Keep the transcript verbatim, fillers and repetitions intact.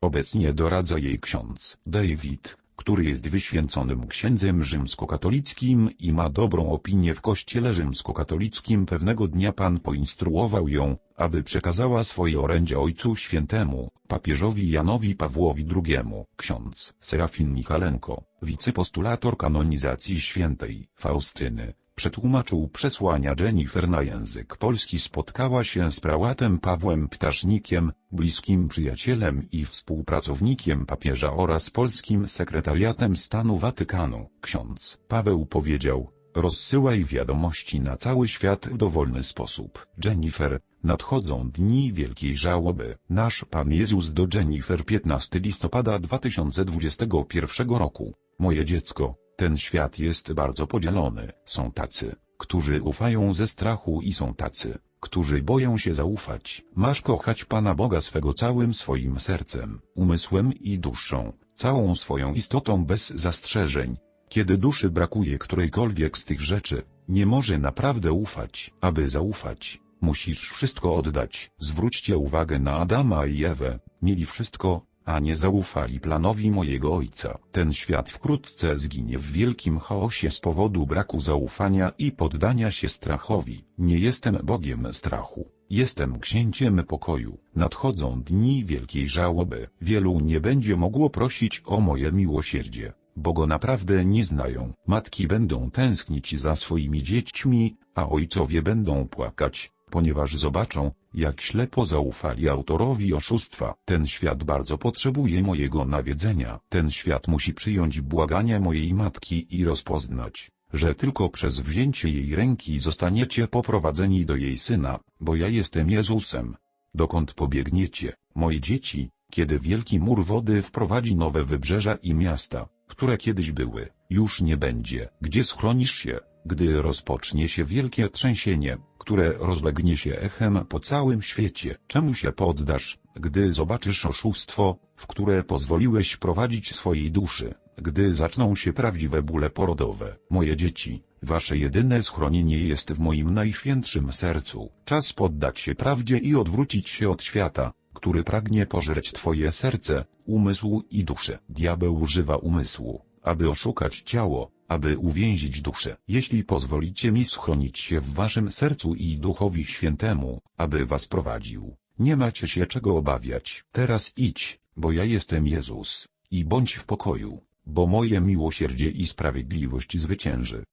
Obecnie doradza jej ksiądz David, który jest wyświęconym księdzem rzymskokatolickim i ma dobrą opinię w kościele rzymskokatolickim. Pewnego dnia Pan poinstruował ją, aby przekazała swoje orędzie Ojcu Świętemu, papieżowi Janowi Pawłowi drugiemu. Ksiądz Serafin Michalenko, wicepostulator kanonizacji świętej Faustyny, przetłumaczył przesłania Jennifer na język polski. Spotkała się z prałatem Pawłem Ptasznikiem, bliskim przyjacielem i współpracownikiem papieża oraz polskim sekretariatem stanu Watykanu. Ksiądz Paweł powiedział: rozsyłaj wiadomości na cały świat w dowolny sposób. Jennifer, nadchodzą dni wielkiej żałoby. Nasz Pan Jezus do Jennifer piętnastego listopada dwa tysiące dwudziestego pierwszego roku. Moje dziecko, ten świat jest bardzo podzielony. Są tacy, którzy ufają ze strachu i są tacy, którzy boją się zaufać. Masz kochać Pana Boga swego całym swoim sercem, umysłem i duszą, całą swoją istotą bez zastrzeżeń. Kiedy duszy brakuje którejkolwiek z tych rzeczy, nie może naprawdę ufać. Aby zaufać, musisz wszystko oddać. Zwróćcie uwagę na Adama i Ewę. Mieli wszystko, a nie zaufali planowi mojego Ojca. Ten świat wkrótce zginie w wielkim chaosie z powodu braku zaufania i poddania się strachowi. Nie jestem Bogiem strachu. Jestem księciem pokoju. Nadchodzą dni wielkiej żałoby. Wielu nie będzie mogło prosić o moje miłosierdzie, bo go naprawdę nie znają. Matki będą tęsknić za swoimi dziećmi, a ojcowie będą płakać, ponieważ zobaczą, jak ślepo zaufali autorowi oszustwa. Ten świat bardzo potrzebuje mojego nawiedzenia. Ten świat musi przyjąć błagania mojej matki i rozpoznać, że tylko przez wzięcie jej ręki zostaniecie poprowadzeni do jej Syna, bo ja jestem Jezusem. Dokąd pobiegniecie, moje dzieci, kiedy wielki mur wody wprowadzi nowe wybrzeża i miasta, które kiedyś były, już nie będzie. Gdzie schronisz się, gdy rozpocznie się wielkie trzęsienie, które rozlegnie się echem po całym świecie? Czemu się poddasz, gdy zobaczysz oszustwo, w które pozwoliłeś prowadzić swojej duszy, gdy zaczną się prawdziwe bóle porodowe? Moje dzieci, wasze jedyne schronienie jest w moim najświętszym sercu. Czas poddać się prawdzie i odwrócić się od świata, który pragnie pożreć twoje serce, umysł i duszę. Diabeł używa umysłu, aby oszukać ciało, aby uwięzić duszę. Jeśli pozwolicie mi schronić się w waszym sercu i Duchowi Świętemu, aby was prowadził, nie macie się czego obawiać. Teraz idź, bo ja jestem Jezus, i bądź w pokoju, bo moje miłosierdzie i sprawiedliwość zwycięży.